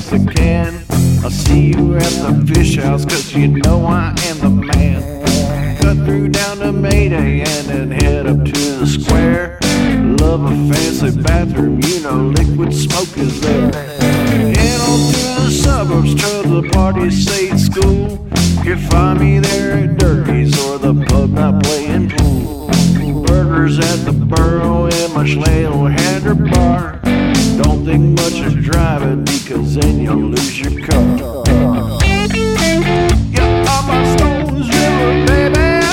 Mexican. I'll see you at the fish house, cause you know I am the man. Cut through down to Mayday and then head up to the square. Love a fancy bathroom, you know liquid smoke is there. Head on through the suburbs to the party state school. You find me there at Dirty's or the pub not playing pool. Burgers at the Burro and my Schleel Hander bar. Don't think much of driving because then you'll lose your car. Yeah, I'm my Stones River, baby.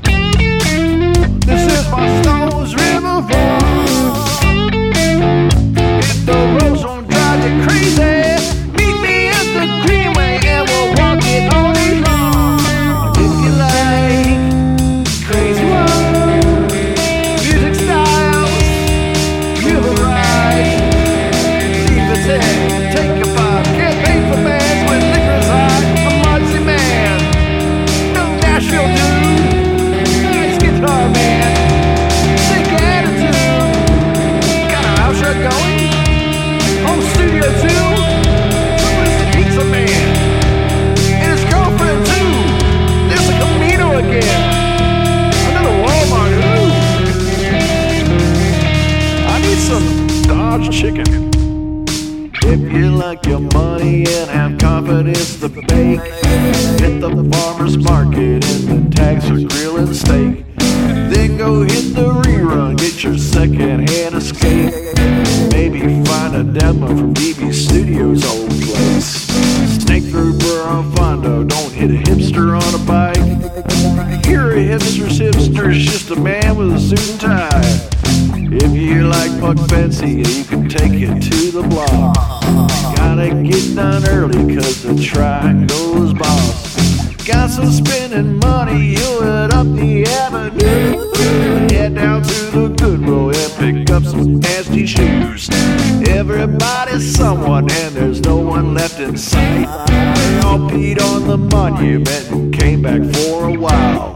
This is my Stones River farm. If the roads don't drive you crazy, meet me at the Greenway and we'll walk it all day long. If you like crazy ones, music styles, river ride, leave the tag, take a vibe, get paid for bands when liquor's high. I'm Mudsley man, no Nashville dude, nice guitar man, sick attitude, got a house show going, home studio too, Twisted Pizza man, and his girlfriend too. There's a Camino again, another Walmart. Ooh, I need some Dodge chicken. If you like your money and have confidence to bake, hit the farmer's market and then tags for grilling steak. Then go hit the rerun, get your second-hand escape. Maybe find a demo from BB Studios' old place. Snake through Burro Fondo, don't hit a hipster on a bike. You're a hipster's hipster's just a man with a suit and tie. If you like Buck Fancy, you can take it to the block. Gotta get done early cause the triangle's boss. Got some spending money, you'll head up the avenue. Head down to the Goodwill and pick up some nasty shoes. Everybody's someone and there's no one left in sight. They all peed on the monument and came back for a while.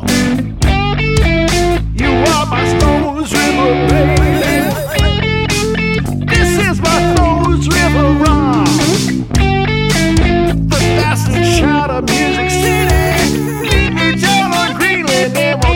You are my Stones River, baby. This is my Stones River rock. The bastard shout of Music City. Meet me down on Greenland and